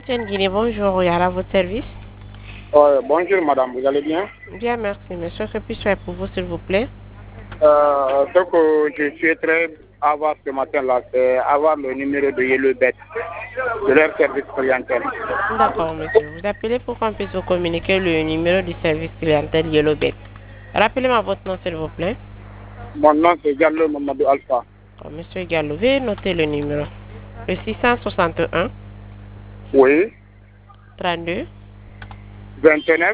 Tiens Guinée, bonjour, à votre service. Bonjour madame, vous allez bien? Bien, merci. Monsieur, que puis-je faire pour vous, s'il vous plaît? Ce que je souhaiterais avoir ce matin-là, c'est avoir le numéro de YellowBet, de leur service clientèle. D'accord, monsieur. Vous appelez pour qu'on puisse vous communiquer le numéro du service clientèle YellowBet. Rappelez-moi votre nom, s'il vous plaît. Mon nom c'est Diallo Mamadou Alpha. Monsieur Gallo, veuillez noter le numéro. Le 661 Oui, 32 29.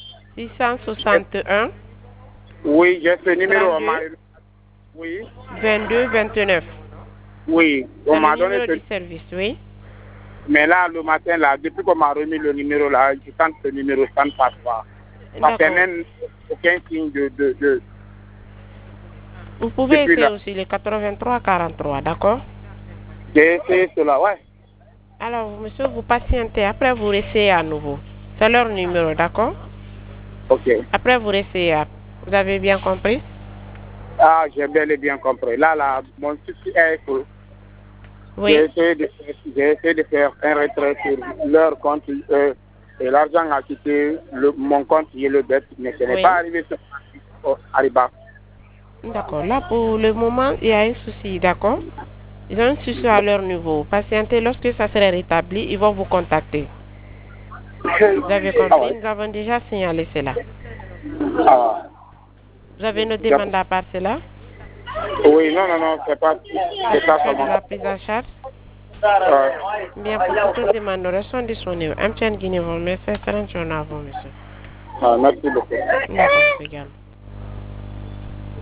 661 Oui, j'ai ce numéro. 32 Oui, 22 29. oui, C'est on le m'a donné numéro ce. du service, oui. Mais là, le matin, là, depuis qu'on m'a remis le numéro, là, je sens que ce numéro, ça ne passe pas. Ça fait D'accord. même aucun signe de Vous pouvez depuis essayer là. aussi le 83 43, d'accord? J'ai essayé cela, ouais. Alors, monsieur, vous patientez. Après, vous réessayez à nouveau. C'est leur numéro, d'accord? Ok. Après, vous réessayez. Vous avez bien compris? Ah, j'ai bel et bien compris. Là, mon souci est que Oui. j'ai essayé de faire un retrait sur leur compte et l'argent a quitté mon compte YellowBet, mais ce n'est Oui. pas arrivé sur Ariba. D'accord. Là, pour le moment, il y a un souci, d'accord? Ils ont un souci à leur niveau. Patientez. Lorsque ça sera rétabli, ils vont vous contacter. Vous avez Ah compris? ouais. Nous avons déjà signalé cela. Ah, Vous avez une j'ai- demande à part cela? oui, non, c'est pas Satisfait de seulement. la prise en charge? Euh, Bien, pour toute autre demande, nous restons disponibles. M. Guinée, vous remercie. Excellente journée à vous, monsieur. merci beaucoup. D'accord, monsieur Gallo.